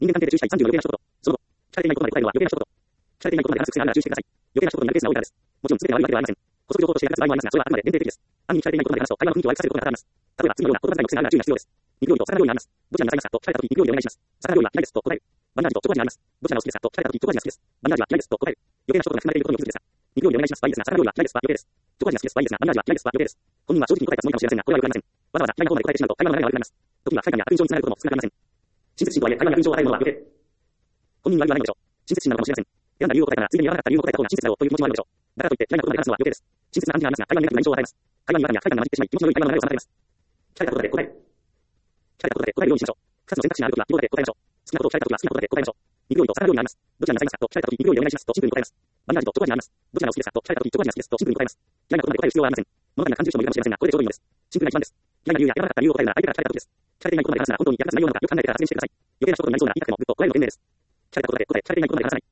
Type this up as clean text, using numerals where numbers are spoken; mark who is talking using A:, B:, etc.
A: 人間関係で注意したい36余計な一言。その後、聞かれていないことまで答えるのは余計な一言。聞かれていないことまで話す癖があるなら注意してください。余計な一言になるケースが多いからです。もちろん全てが悪いわけではありません。補足情報として役立つ場合もありますが、それはあくまで限定的です。暗に聞かれていないことまで話すと会話の雰囲気を悪くさせることが多々あります。例えば次のような言葉遣いの癖があるなら注意が必要です。肉料理と魚料理があります。どちらになさいますかと聞かれたとき肉料理お願いします。魚料理は嫌いですと答える。バニラ味とチョコ味があります。どちらが好きですかと聞かれたときチョコ味が好きです。バニラ味は嫌いですと答える。余計な一言が含まれていることに気づくですが、肉料理お願いします場合ですが、魚料理は嫌いですは余計です。チョコ味が好きです場合ですが、バニラ味は嫌いですは余計です。本人は正直に答えたつもりかもしれませんが、これはよくありません。わざわざ嫌いな方まで答えてしまうと会話の流れが悪くなります。時には不快感や悪印象につながることも少なくありません。親切心とはいえ会話に悪印象を与えるものは余計。本人には言わないのでしょう。親切心なのかもしれません。選んだ理由を答えたら、ついでに言わなかった理由を答えた方が親切だろうという気持ちもあるのでしょう。だからといって嫌いなことまで話すのは余計です。親切な感じがありますが、会話にネガティブな印象を与えます。会話に違和感や不快感が混じってしまい、気持ちの良い会話の流れを妨げます。聞かれたことで答える。聞かれたことで答えるようにしましょう。二つの選択肢があるときは、希望だけ答えましょう。好きなことを聞かれたときは好きなことで答えましょう。肉料理と魚料理があります。どちらになさいますかと聞かれたとき肉料理お願いしますとシンプルに答えます。バニラ味とチョコ味があります。どちらが好きですかと聞かれたときチョコ味が好きですとシンプルに答えます。嫌いなことまで答える必要はありません。物足りな感じる人もいるかもしれませんが、これでちょうどいいのです。シンプルな一番です。嫌いな理由ややらなかった理由を答えるなら相手から聞かれたときです。聞かれていないことまで話すなら本当に役立つ内容なのかよく考えてから発言してください。余計な一言になりそうな言い方もぐっと加えるのが賢明です。聞かれたことだけ答え、聞かれていないことまで話さない。